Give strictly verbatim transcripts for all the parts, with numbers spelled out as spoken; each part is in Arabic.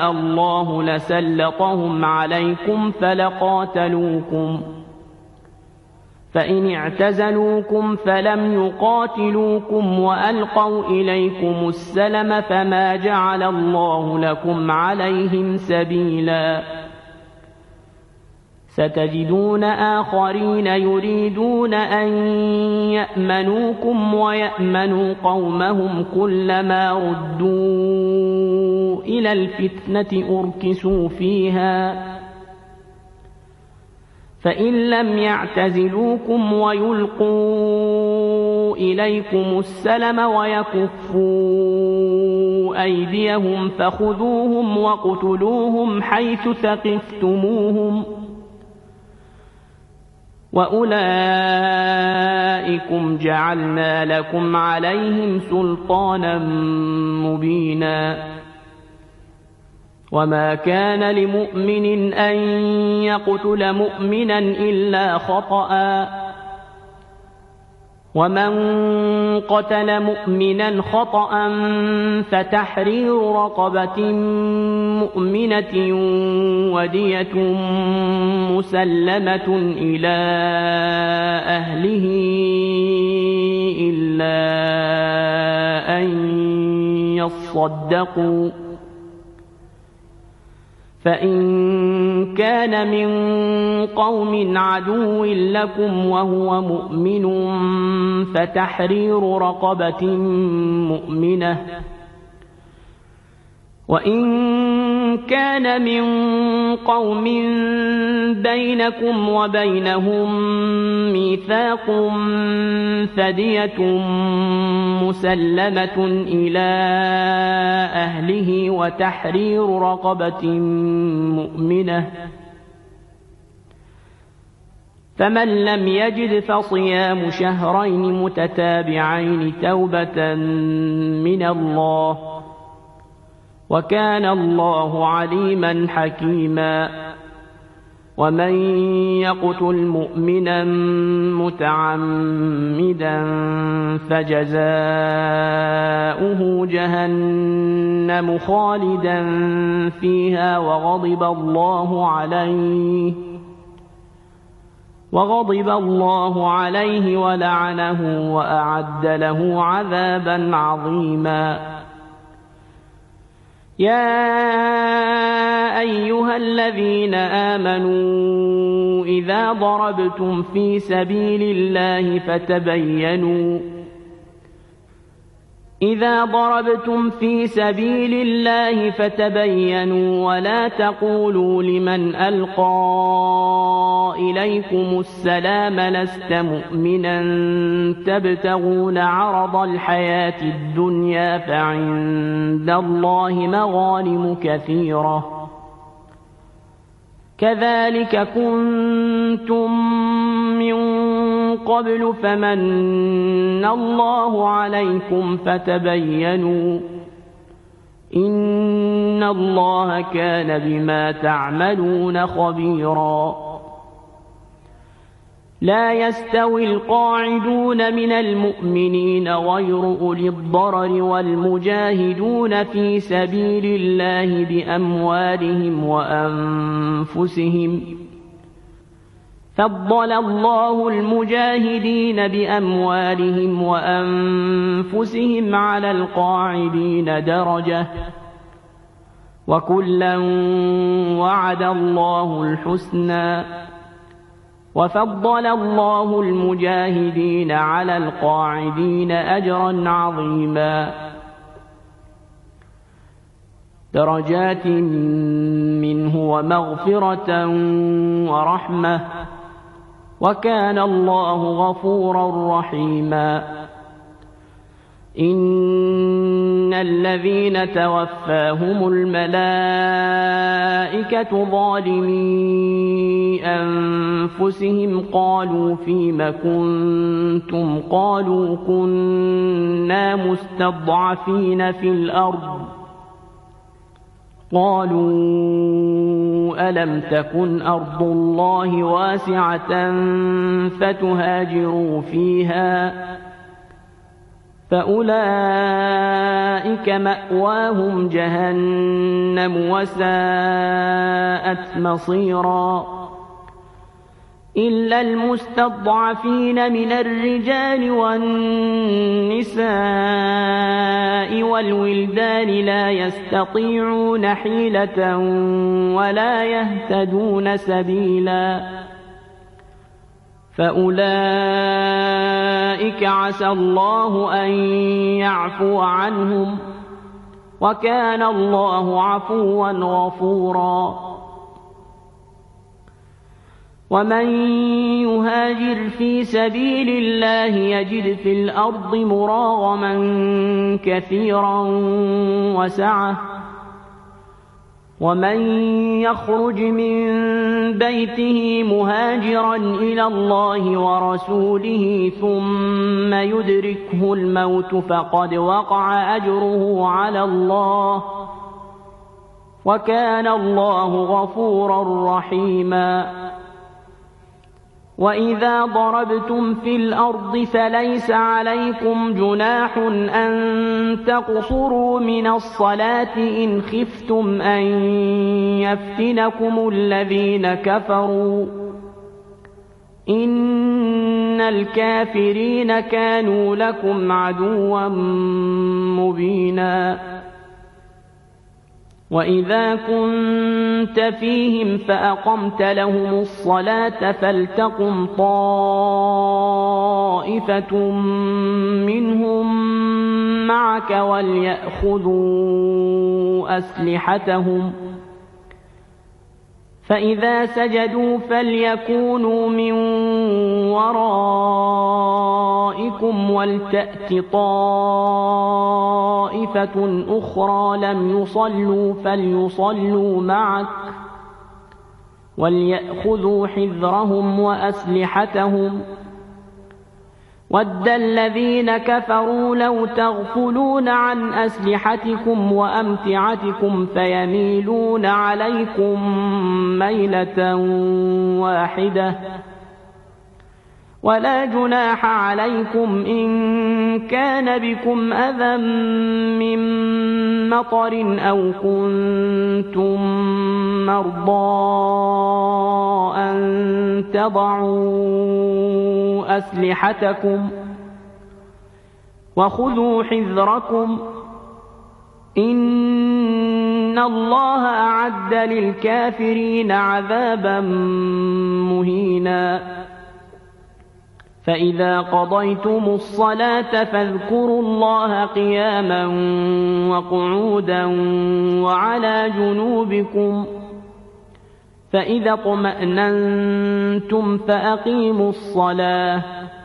يشاء الله لسلطهم عليكم فلقاتلوكم فإن اعتزلوكم فلم يقاتلوكم وألقوا إليكم السلم فما جعل الله لكم عليهم سبيلا ستجدون آخرين يريدون أن يأمنوكم ويأمنوا قومهم كلما ردوا إلى الفتنة أركسوا فيها فإن لم يعتزلوكم ويلقوا إليكم السلم ويكفوا أيديهم فخذوهم وقتلوهم حيث ثقفتموهم وأولئكم جعلنا لكم عليهم سلطانا مبينا وما كان لمؤمن أن يقتل مؤمنا إلا خطأ ومن قتل مؤمنا خطأ فتحرير رقبة مؤمنة ودية مسلمة إلى أهله إلا أن يصدقوا فإن كان من قوم عدو لكم وهو مؤمن فتحرير رقبة مؤمنة وإن كان من قوم بينكم وبينهم ميثاق فدية مسلمة إلى أهله وتحرير رقبة مؤمنة فمن لم يجد فصيام شهرين متتابعين توبة من الله وكان الله عليما حكيما ومن يقتل مؤمنا متعمدا فجزاؤه جهنم خالدا فيها وغضب الله عليه وغضب الله عليه ولعنه وأعد له عذابا عظيما يا أيها الذين آمنوا إذا ضربتم في سبيل الله فتبينوا إذا ضربتم في سبيل الله فتبينوا ولا تقولوا لمن ألقى إليكم السلام لست مؤمنا تبتغون عرض الحياة الدنيا فعند الله مغانم كثيرة كذلك كنتم من قبل فمن الله عليكم فتبينوا إن الله كان بما تعملون خبيرا لا يستوي القاعدون من المؤمنين غير أولي الضرر والمجاهدون في سبيل الله بأموالهم وأنفسهم فضل الله المجاهدين بأموالهم وأنفسهم على القاعدين درجة وكلا وعد الله الحسنى وفضل الله المجاهدين على القاعدين أجرا عظيما درجات منه ومغفرة ورحمة وكان الله غفورا رحيما إن الذين توفاهم الملائكة ظالمي أنفسهم قالوا فيم كنتم قالوا كنا مستضعفين في الأرض قالوا ألم تكن أرض الله واسعة فتهاجروا فيها فأولئك مأواهم جهنم وساءت مصيرا إلا المستضعفين من الرجال والنساء والولدان لا يستطيعون حيلة ولا يهتدون سبيلا فأولئك عسى الله أن يعفو عنهم وكان الله عفوا غفورا ومن يهاجر في سبيل الله يجد في الأرض مراغما كثيرا وسعة ومن يخرج من بيته مهاجرا إلى الله ورسوله ثم يدركه الموت فقد وقع أجره على الله وكان الله غفورا رحيما وإذا ضربتم في الأرض فليس عليكم جناح أن تقصروا من الصلاة إن خفتم أن يفتنكم الذين كفروا إن الكافرين كانوا لكم عدوا مبينا وإذا كنت فيهم فأقمت لهم الصلاة فلتقم طائفة منهم معك وليأخذوا أسلحتهم فإذا سجدوا فليكونوا من ورائكم ولتأت طائفة أخرى لم يصلوا فليصلوا معك وليأخذوا حذرهم وأسلحتهم ود الذين كفروا لو تغفلون عن أسلحتكم وأمتعتكم فيميلون عليكم ميلة واحدة ولا جناح عليكم إن كان بكم أذى من مطر أو كنتم مرضى أن تضعوا أسلحتكم وخذوا حذركم إن الله أعد للكافرين عذابا مهينا فإذا قضيتم الصلاة فاذكروا الله قياما وقعودا وعلى جنوبكم فإذا اطمأننتم فأقيموا الصلاة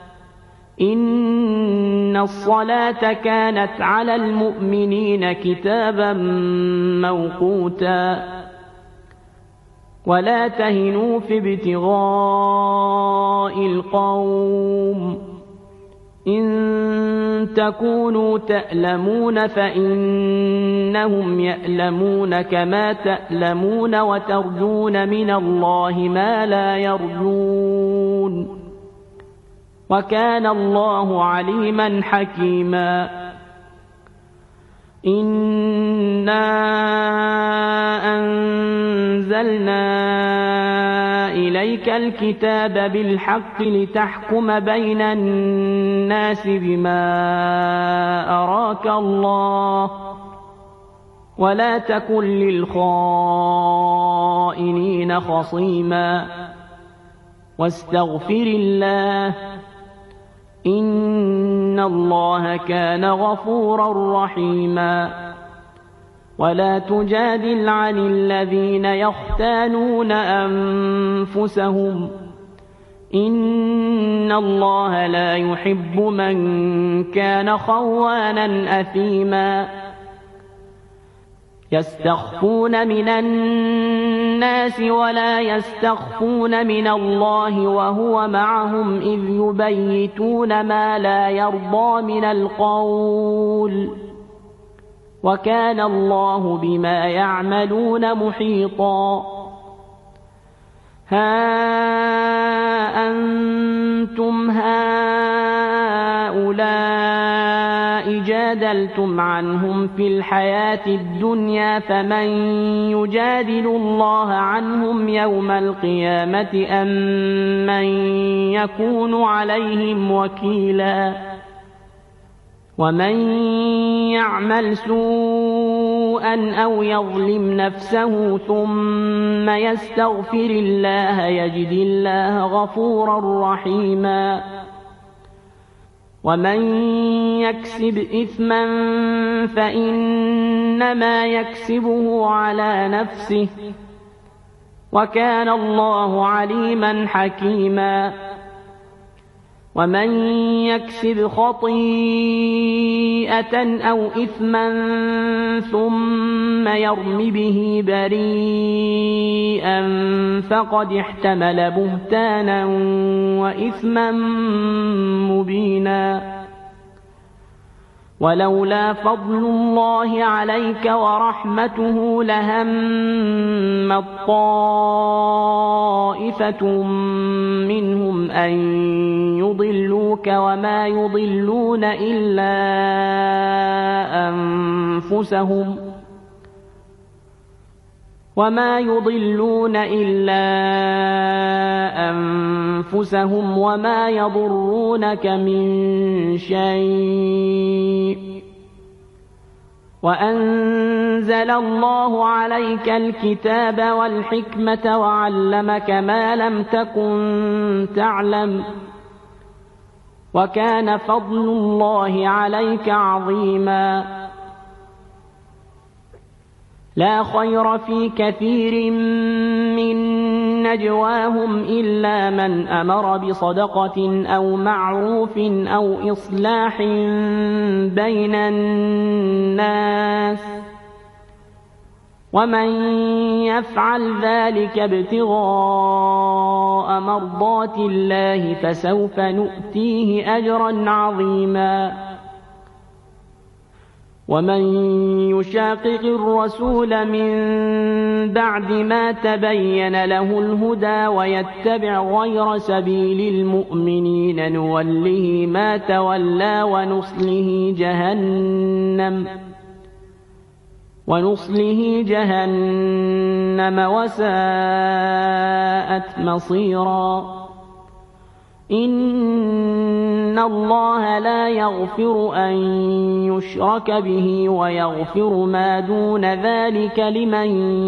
إن الصلاة كانت على المؤمنين كتابا موقوتا ولا تهنوا في ابتغاء القوم إن تكونوا تألمون فإنهم يألمون كما تألمون وترجون من الله ما لا يرجون وكان الله عليما حكيما إنا أنزلنا إليك الكتاب بالحق لتحكم بين الناس بما أراك الله ولا تكن للخائنين خصيما واستغفر الله إن الله كان غفورا رحيما ولا تجادل عن الذين يختانون أنفسهم إن الله لا يحب من كان خوانا أثيما يستخفون من الناس ولا يستخفون من الله وهو معهم إذ يبيتون ما لا يرضى من القول وكان الله بما يعملون محيطا ها أنتم هؤلاء جادلتم عنهم في الحياة الدنيا فمن يجادل الله عنهم يوم القيامة أم من يكون عليهم وكيلا ومن يعمل سوءا أو يظلم نفسه ثم يستغفر الله يجد الله غفورا رحيما ومن يكسب إثما فإنما يكسبه على نفسه وكان الله عليما حكيما ومن يكسب خطيئة أو إثما ثم يرم به بريئا فقد احتمل بهتانا وإثما مبينا ولولا فضل الله عليك ورحمته لهمت طائفة منهم أن يضلوك وما يضلون إلا أنفسهم وما يضلون إلا أنفسهم وما يضرونك من شيء وأنزل الله عليك الكتاب والحكمة وعلمك ما لم تكن تعلم وكان فضل الله عليك عظيما لا خير في كثير من نجواهم إلا من أمر بصدقة أو معروف أو إصلاح بين الناس ومن يفعل ذلك ابتغاء مرضات الله فسوف نؤتيه أجرا عظيما ومن يشاقق الرسول من بعد ما تبين له الهدى ويتبع غير سبيل المؤمنين نوله ما تولى ونصله جهنم ونصله جهنم وساءت مصيرا إن الله لا يغفر أن يشرك به ويغفر ما دون ذلك لمن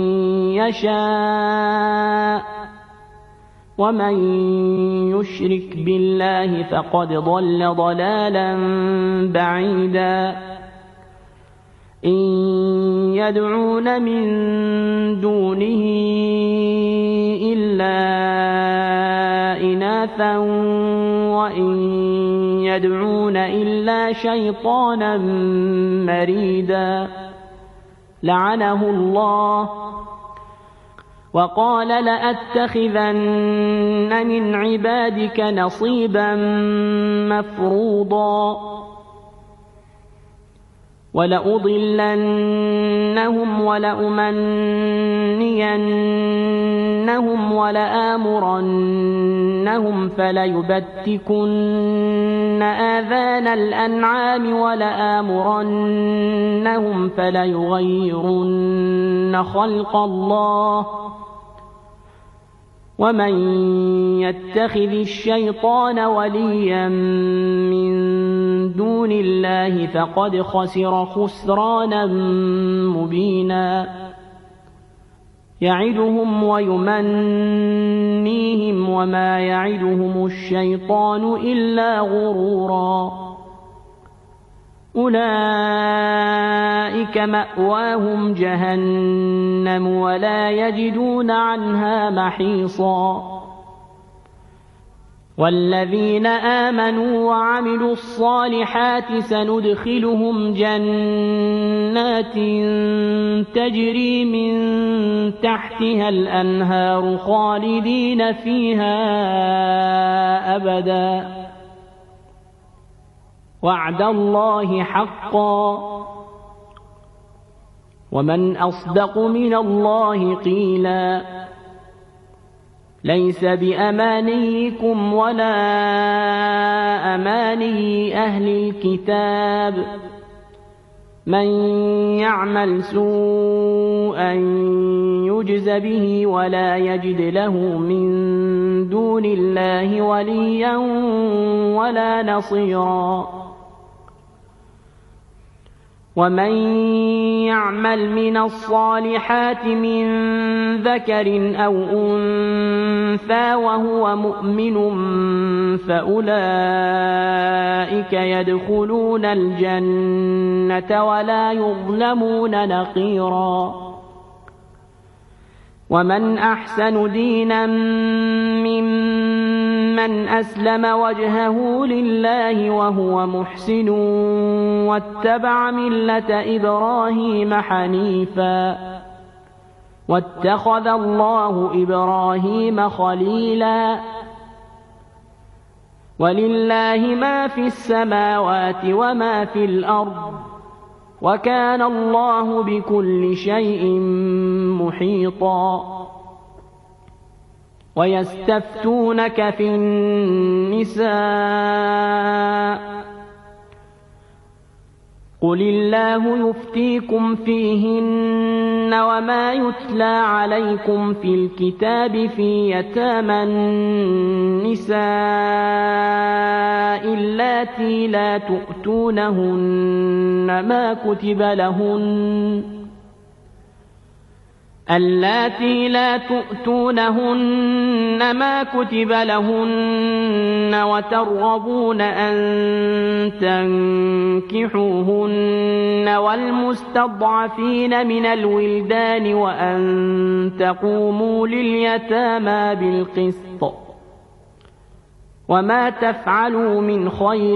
يشاء ومن يشرك بالله فقد ضل ضلالا بعيدا إن يدعون من دونه إلا إناثا وإن يدعون إلا شيطانا مريدا لعنه الله وقال لأتخذن من عبادك نصيبا مفروضا ولأضلنهم ولأمنينهم ولآمرنهم فليبتكن آذان الأنعام ولآمرنهم فليغيرن خلق الله ومن يتخذ الشيطان وليا من دون الله فقد خسر خسرانا مبينا يعدهم ويمنيهم وما يعدهم الشيطان إلا غرورا أولئك مأواهم جهنم ولا يجدون عنها محيصا والذين آمنوا وعملوا الصالحات سندخلهم جنات تجري من تحتها الأنهار خالدين فيها أبدا وعد الله حقا ومن أصدق من الله قيلا ليس بأمانيكم ولا أماني أهل الكتاب من يعمل سوءا يجز به ولا يجد له من دون الله وليا ولا نصيرا ومن يعمل من الصالحات من ذكر أو أنثى وهو مؤمن فأولئك يدخلون الجنة ولا يظلمون نقيرا ومن أحسن دينا ممن أسلم وجهه لله وهو محسن واتبع ملة إبراهيم حنيفا واتخذ الله إبراهيم خليلا ولله ما في السماوات وما في الأرض وكان الله بكل شيء محيطا ويستفتونك في النساء قل الله يفتيكم فيهن وما يتلى عليكم في الكتاب في يتامى النساء اللاتي لا تؤتونهن ما كتب لهن اللاتي لا تؤتونهن ما كتب لهن وترغبون أن تنكحوهن والمستضعفين من الولدان وأن تقوموا لليتامى بالقسط وما تفعلوا من خير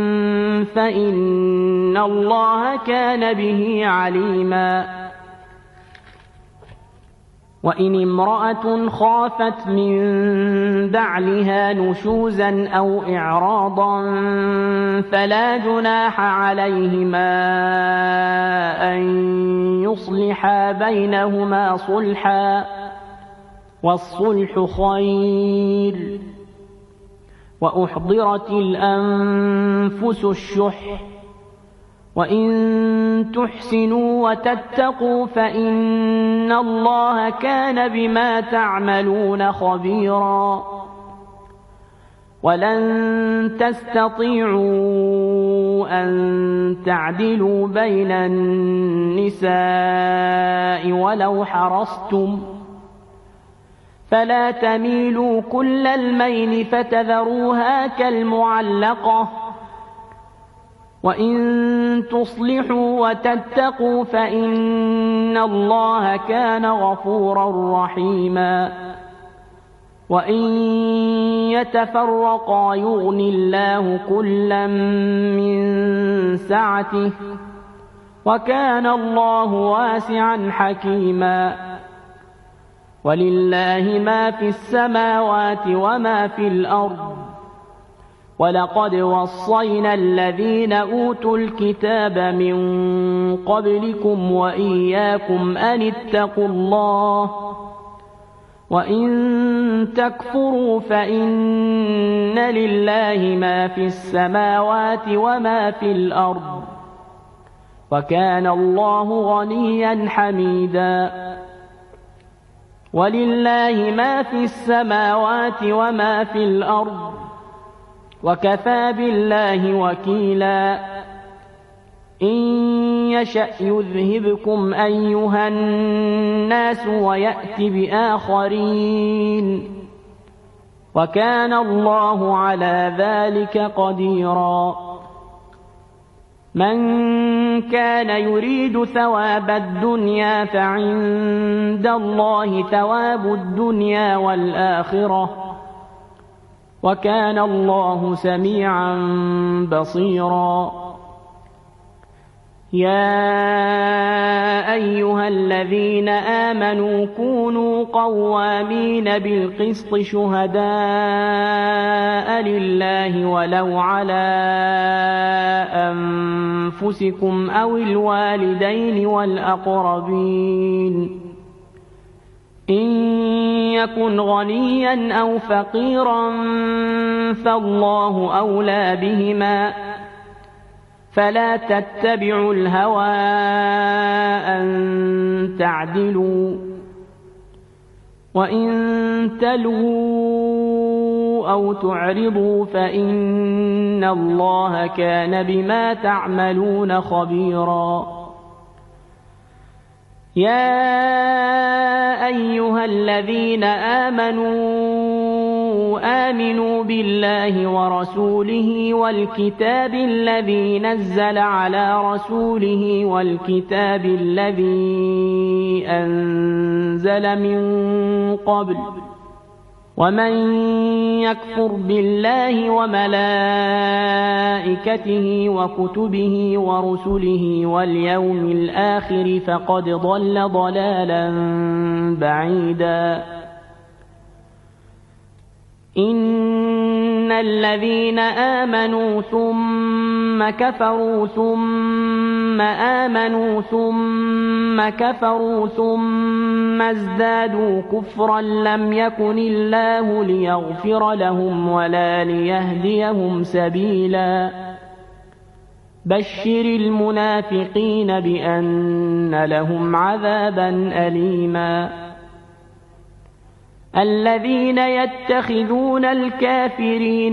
فإن الله كان به عليما وإن امرأة خافت من بعلها نشوزا أو إعراضا فلا جناح عليهما أن يصلحا بينهما صلحا والصلح خير وأحضرت الأنفس الشح وإن تحسنوا وتتقوا فإن الله كان بما تعملون خبيرا ولن تستطيعوا أن تعدلوا بين النساء ولو حرصتم فلا تميلوا كل الميل فتذروها كالمعلقة وإن تصلحوا وتتقوا فإن الله كان غفورا رحيما وإن يتفرقا يغن الله كلا من سعته وكان الله واسعا حكيما ولله ما في السماوات وما في الأرض ولقد وصينا الذين أوتوا الكتاب من قبلكم وإياكم أن اتقوا الله وإن تكفروا فإن لله ما في السماوات وما في الأرض وكان الله غنيا حميدا ولله ما في السماوات وما في الأرض وكفى بالله وكيلا إن يشأ يذهبكم أيها الناس ويأت بآخرين وكان الله على ذلك قديرا من كان يريد ثواب الدنيا فعند الله ثواب الدنيا والآخرة وكان الله سميعا بصيرا يا أيها الذين آمنوا كونوا قوامين بالقسط شهداء لله ولو على أنفسكم أو الوالدين والأقربين إن يكن غنيا أو فقيرا فالله أولى بهما فلا تتبعوا الهوى أن تعدلوا وإن تلووا أو تعرضوا فإن الله كان بما تعملون خبيرا. يا أيها الذين آمنوا آمنوا بالله ورسوله والكتاب الذي نزل على رسوله والكتاب الذي أنزل من قبل ومن يكفر بالله وملائكته وكتبه ورسله واليوم الآخر فقد ضل ضلالا بعيدا. إن الذين آمنوا ثم كفروا ثم آمنوا ثم كفروا ثم ازدادوا كفرا لم يكن الله ليغفر لهم ولا ليهديهم سبيلا. بشر المنافقين بأن لهم عذابا أليما. الذين يتخذون الكافرين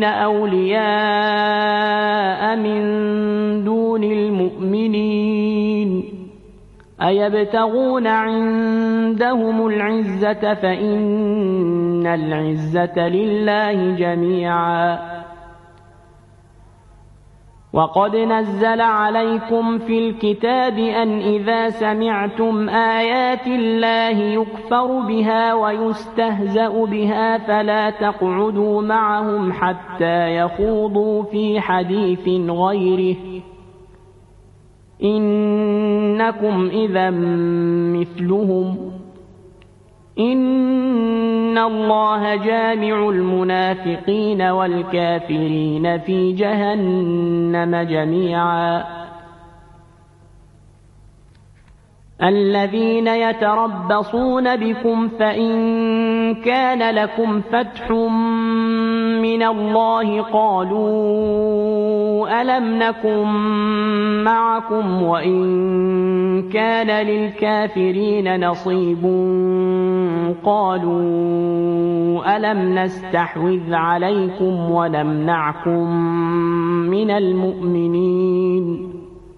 أولياء من دون المؤمنين أيبتغون عندهم العزة فإن العزة لله جميعا. وقد نزل عليكم في الكتاب أن إذا سمعتم آيات الله يكفر بها ويستهزأ بها فلا تقعدوا معهم حتى يخوضوا في حديث غيره إنكم إذا مثلهم إن الله جامع المنافقين والكافرين في جهنم جميعا. الذين يتربصون بكم فإن كان لكم فتح من الله قالوا ألم نكن معكم وإن كان للكافرين نصيب قالوا ألم نستحوذ عليكم ونمنعكم من المؤمنين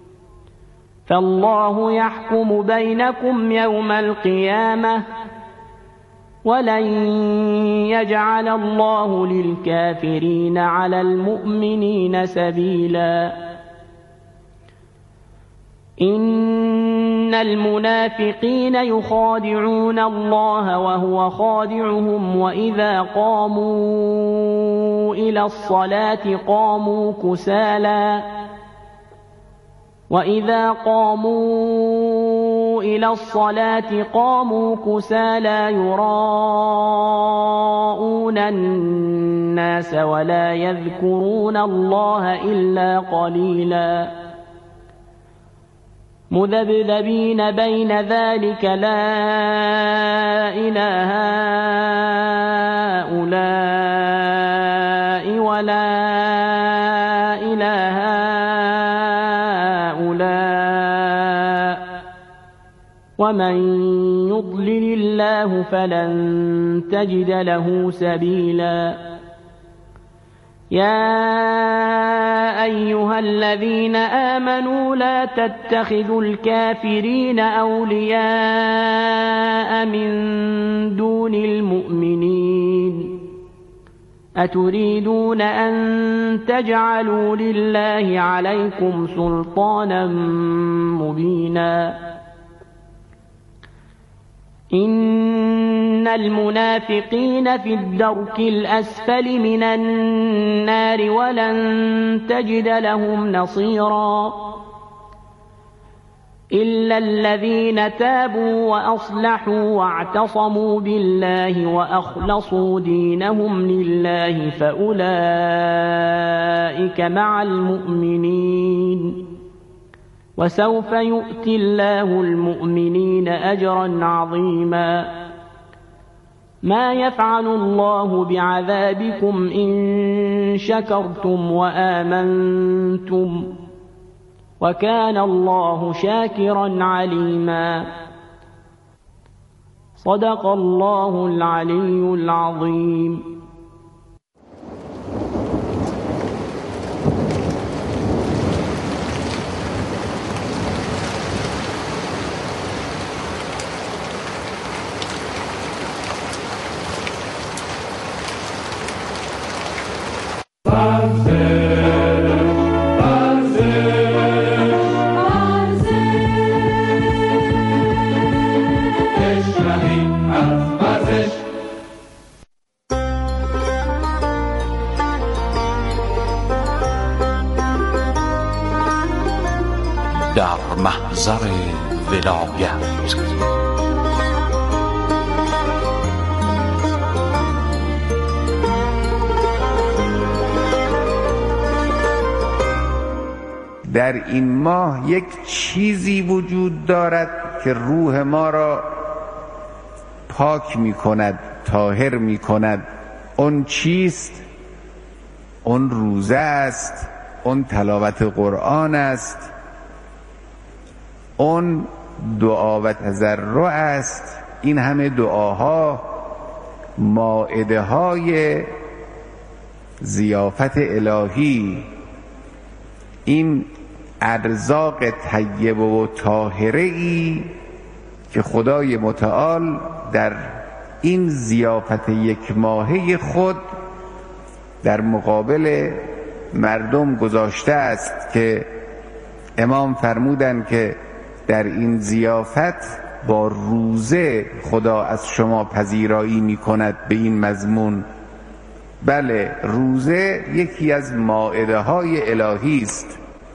فالله يحكم بينكم يوم القيامة ولن يجعل الله للكافرين على المؤمنين سبيلا. إن المنافقين يخادعون الله وهو خادعهم وإذا قاموا إلى الصلاة قاموا كسالى وإذا قاموا إلى الصلاة قاموا كسالى يراءون الناس ولا يذكرون الله إلا قليلا. مذبذبين بين ذلك لا إله هؤلاء ولا إله هؤلاء ومن يضلل الله فلن تجد له سبيلا. يا أيها الذين آمنوا لا تتخذوا الكافرين أولياء من دون المؤمنين أتريدون أن تجعلوا لله عليكم سلطانا مبينا. إن المنافقين في الدرك الأسفل من النار ولن تجد لهم نصيرا إلا الذين تابوا وأصلحوا واعتصموا بالله وأخلصوا دينهم لله فأولئك مع المؤمنين وسوف يؤتي الله المؤمنين أجرا عظيما. ما يفعل الله بعذابكم إن شكرتم وآمنتم وكان الله شاكرا عليما. صدق الله العلي العظيم. در محضر ولایت در این ماه یک چیزی وجود دارد که روح ما را پاک می کند، طاهر می کند. اون چیست؟ اون روزه است، اون تلاوت قرآن است، اون دعا و تضرع است. این همه دعاها مائده های ضیافت الهی، این ارزاق طیبه و طاهره ای که خدای متعال در این ضیافت یک ماهه خود در مقابل مردم گذاشته است، که امام فرمودند که در این ضیافت با روزه خدا از شما پذیرایی می کند. به این مضمون بله، روزه یکی از مائده های الهی است.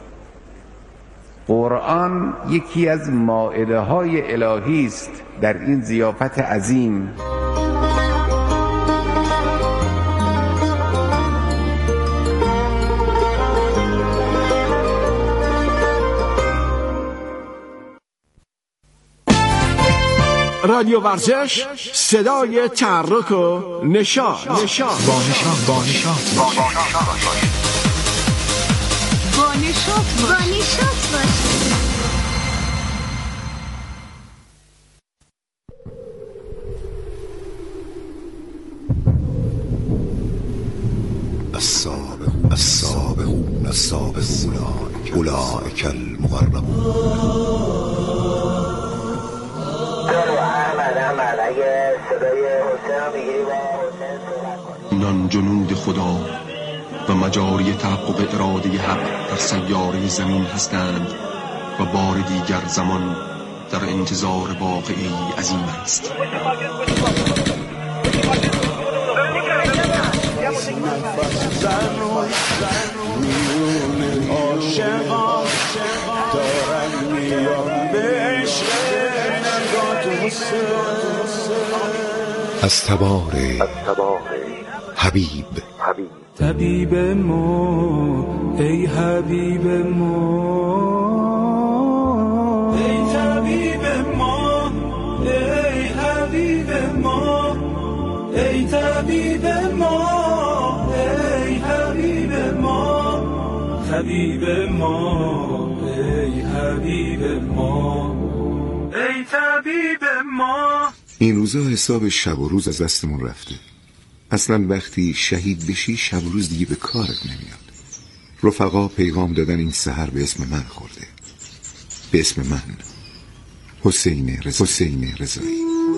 قرآن یکی از مائده های الهی است در این ضیافت عظیم. رادیو ورزش، صدای تحرک و نشاط. نشاط با نشاط با نشاط با نشاط با نشاط باشه. السابقون السابقون السابقون اولئک المقربون. نان جنود خدا و مجاری تحقق اراده حق در سیاره زمین هستند و بار دیگر زمان در انتظار واقعی عظیم است. از تبار حبیب طبیب ما ای حبیب ما، ای طبیب ما ای حبیب ما، ای طبیب ما ای حبیب ما، طبیب ما ای حبیب ما، ای طبیب ما. این روزا حساب شب و روز از دستمون رفته. اصلا وقتی شهید بشی شب و روز دیگه به کارت نمیاد. رفقا پیغام دادن این سحر به اسم من خورده، به اسم من، حسین رضا حسین رضایی.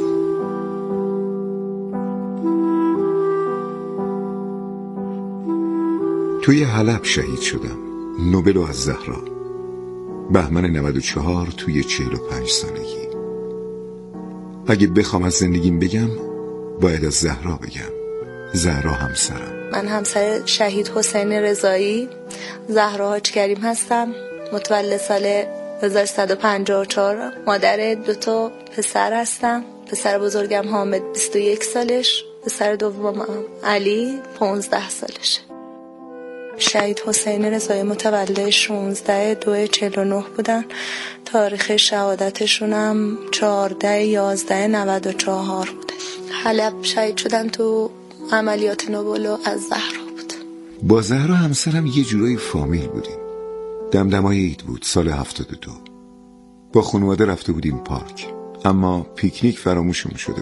توی حلب شهید شدم، نوبل از زهرا، بهمن نود و چهار توی چهل و پنج سالگی. اگه بخوام از زندگیم بگم باید از زهرا بگم. زهرا همسرم. من همسر شهید حسین رضایی، زهرا حاج کریم هستم. متولد سال هزار و سیصد و پنجاه و چهار، مادر دو تا پسر هستم. پسر بزرگم حامد بیست و یک سالش، پسر دومم علی پانزده سالشه. شهید حسین رضایی متولد شانزده دو چهل و نه بودن. تاریخ شهادتشون هم چهارده یازده نود و چهار بوده. حلب شهید شدن تو عملیات نوبل از زهرا بود. با زهرا همسرم یه جورایی فامیل بودیم. دمدمای عید بود، سال هفتاد و دو. با خانواده رفته بودیم پارک، اما پیکنیک فراموشمون شده